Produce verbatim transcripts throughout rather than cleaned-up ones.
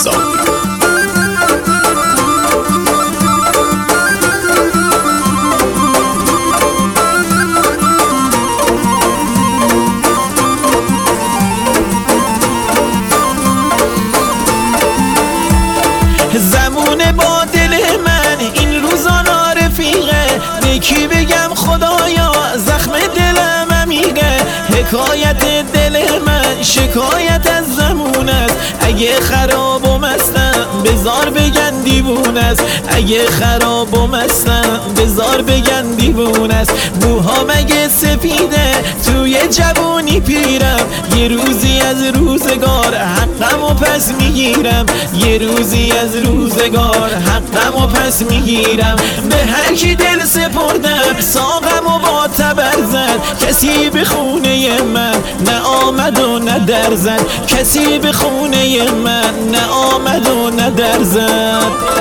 صابری. زمونه با دل من این روزانا رفیقه، یکی بگم خدایا زخم دلم عمیقه. حکایت دل من شکایت از زمون است، اگه خراب و مستم بزار بگن دیوون است. اگه خراب و مستم بزار بگن دیوون است. بوها مگه سفیده توی جوونی پیرم، یه روزی از روزگار حقم و پس میگیرم. یه روزی از روزگار حقم و پس میگیرم. به هر کی دل سپردم ساقم و با تبر زد، کسی به خونه من نه آمد و نه در زد. کسی به خونه من نه آمد و نه در زد.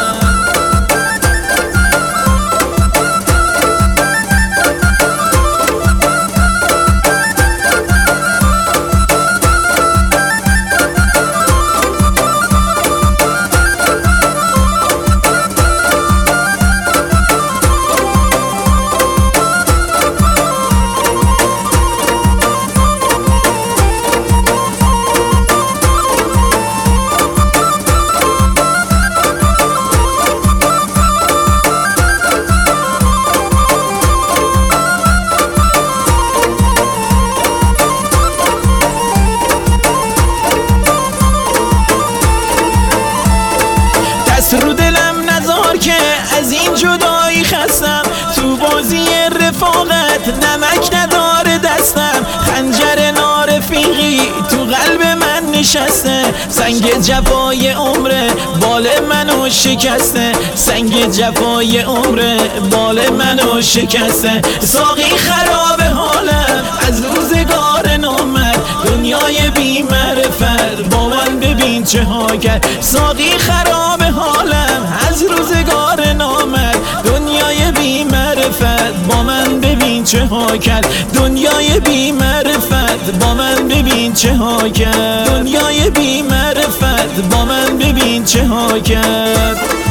رو دلم نزار که از این جدایی خستم، تو بازی رفاقت نمک نداره دستم. خنجر نارفیقی تو قلب من نشسته، سنگ جفای عمره بال منو شکسته. سنگ جفای عمره بال منو شکسته. ساقی خراب حالم از روزگار نامد، دنیای بی معرفت با من ببین چه ها کرد. ساقی خراب حالم از روزگار نامد، دنیای بی معرفت با من ببین چه ها کرد. دنیای بی معرفت با من ببین چه ها کرد. دنیای بی معرفت با من ببین چه ها کرد.